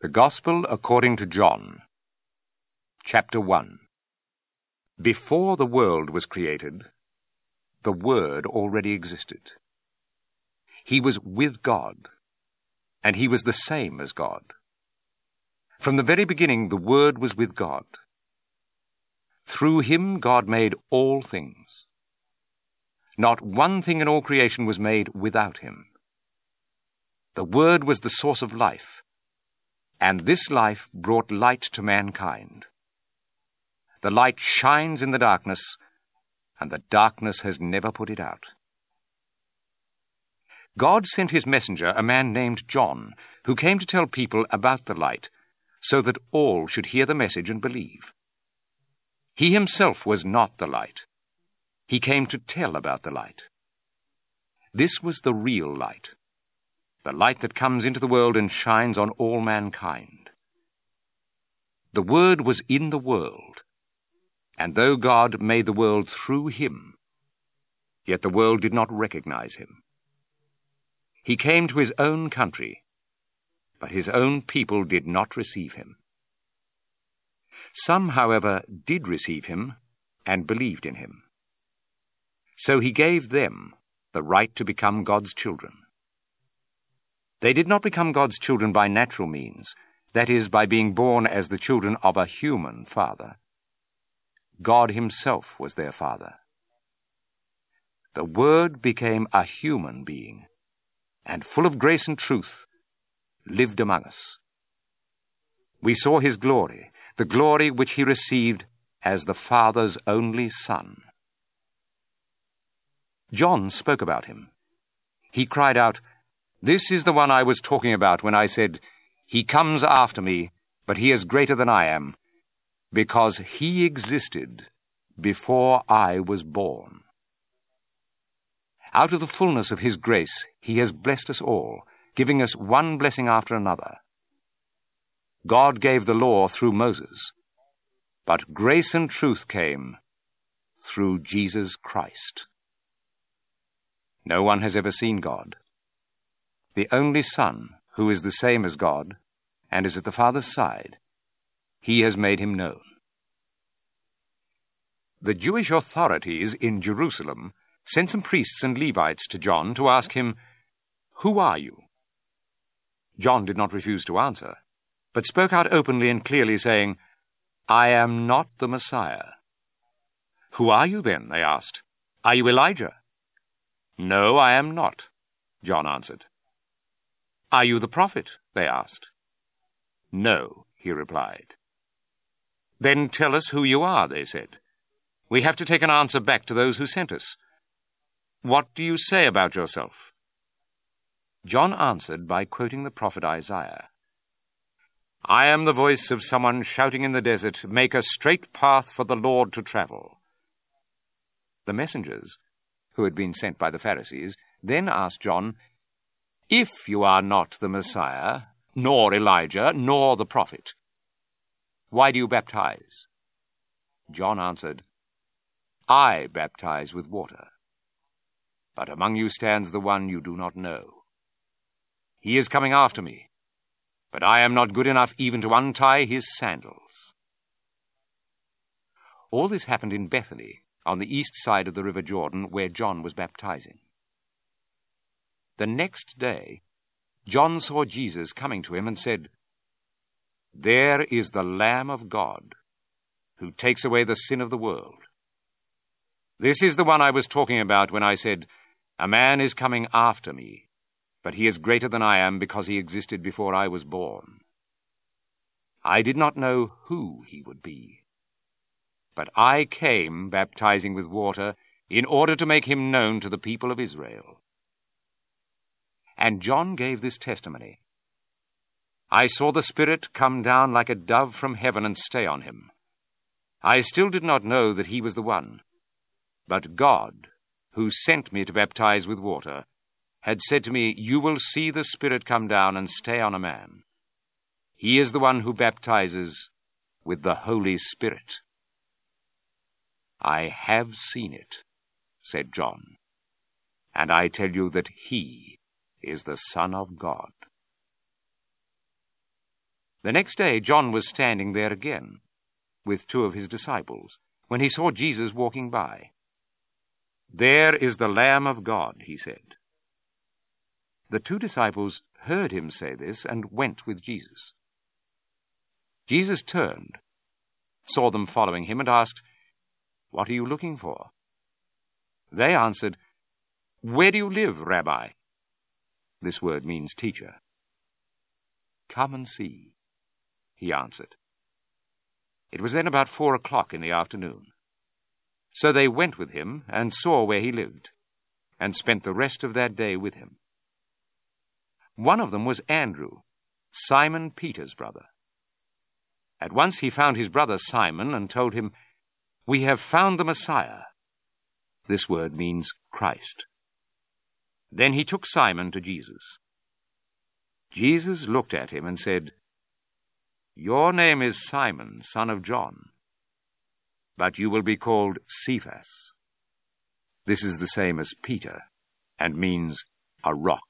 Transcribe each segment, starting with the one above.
The Gospel according to John, chapter 1. Before the world was created, the Word already existed. He was with God, and he was the same as God. From the very beginning, the Word was with God. Through him God made all things. Not one thing in all creation was made without him. The Word was the source of life, and this life brought light to mankind. The light shines in the darkness, and the darkness has never put it out. God sent his messenger, a man named John, who came to tell people about the light, so that all should hear the message and believe. He himself was not the light. He came to tell about the light. This was the real light, the light that comes into the world and shines on all mankind. The Word was in the world, and though God made the world through him, yet the world did not recognize him. He came to his own country, but his own people did not receive him. Some, however, did receive him and believed in him. So he gave them the right to become God's children. They did not become God's children by natural means, that is, by being born as the children of a human father. God himself was their father. The Word became a human being, and full of grace and truth, lived among us. We saw his glory, the glory which he received as the Father's only Son. John spoke about him. He cried out, "This is the one I was talking about when I said, 'He comes after me, but he is greater than I am, because he existed before I was born.'" Out of the fullness of his grace, he has blessed us all, giving us one blessing after another. God gave the law through Moses, but grace and truth came through Jesus Christ. No one has ever seen God. The only Son, who is the same as God, and is at the Father's side, he has made him known. The Jewish authorities in Jerusalem sent some priests and Levites to John to ask him, "Who are you?" John did not refuse to answer, but spoke out openly and clearly, saying, "I am not the Messiah." "Who are you then?" they asked. "Are you Elijah?" "No, I am not," John answered. "Are you the prophet?" they asked. "No," he replied. "Then tell us who you are," they said. "We have to take an answer back to those who sent us. What do you say about yourself?" John answered by quoting the prophet Isaiah. "I am the voice of someone shouting in the desert, 'Make a straight path for the Lord to travel.'" The messengers, who had been sent by the Pharisees, then asked John, "If you are not the Messiah, nor Elijah, nor the prophet, why do you baptize?" John answered, "I baptize with water, but among you stands the one you do not know. He is coming after me, but I am not good enough even to untie his sandals." All this happened in Bethany, on the east side of the river Jordan, where John was baptizing. The next day, John saw Jesus coming to him and said, "There is the Lamb of God, who takes away the sin of the world. This is the one I was talking about when I said, 'A man is coming after me, but he is greater than I am because he existed before I was born.' I did not know who he would be, but I came baptizing with water in order to make him known to the people of Israel." And John gave this testimony, "I saw the Spirit come down like a dove from heaven and stay on him. I still did not know that he was the one, but God, who sent me to baptize with water, had said to me, 'You will see the Spirit come down and stay on a man. He is the one who baptizes with the Holy Spirit.' I have seen it," said John, "and I tell you that he is the Son of God." The next day John was standing there again, with 2 of his disciples, when he saw Jesus walking by. "There is the Lamb of God," he said. The 2 disciples heard him say this and went with Jesus. Jesus turned, saw them following him, and asked, "What are you looking for?" They answered, "Where do you live, Rabbi?" This word means teacher. "Come and see," he answered. It was then about 4 o'clock in the afternoon. So they went with him and saw where he lived, and spent the rest of that day with him. One of them was Andrew, Simon Peter's brother. At once he found his brother Simon and told him, "We have found the Messiah." This word means Christ. Then he took Simon to Jesus. Jesus looked at him and said, "Your name is Simon, son of John, but you will be called Cephas." This is the same as Peter, and means a rock.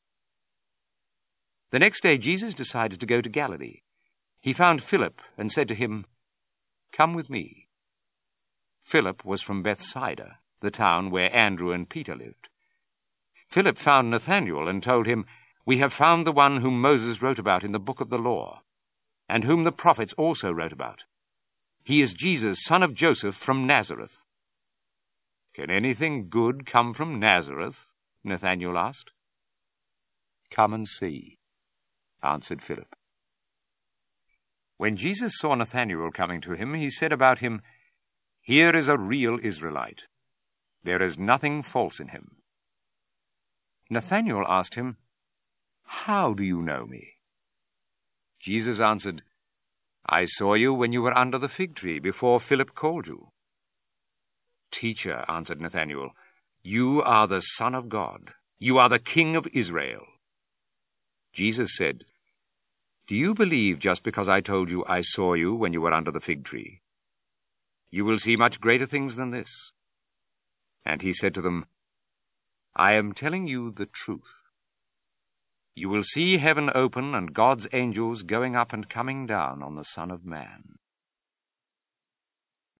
The next day Jesus decided to go to Galilee. He found Philip and said to him, "Come with me." Philip was from Bethsaida, the town where Andrew and Peter lived. Philip found Nathanael and told him, "We have found the one whom Moses wrote about in the book of the law, and whom the prophets also wrote about. He is Jesus, son of Joseph, from Nazareth." "Can anything good come from Nazareth?" Nathanael asked. "Come and see," answered Philip. When Jesus saw Nathanael coming to him, he said about him, "Here is a real Israelite. There is nothing false in him." Nathanael asked him, "How do you know me?" Jesus answered, "I saw you when you were under the fig tree, before Philip called you." "Teacher," answered Nathanael, "you are the Son of God. You are the King of Israel." Jesus said, "Do you believe just because I told you I saw you when you were under the fig tree? You will see much greater things than this." And he said to them, "I am telling you the truth. You will see heaven open and God's angels going up and coming down on the Son of Man."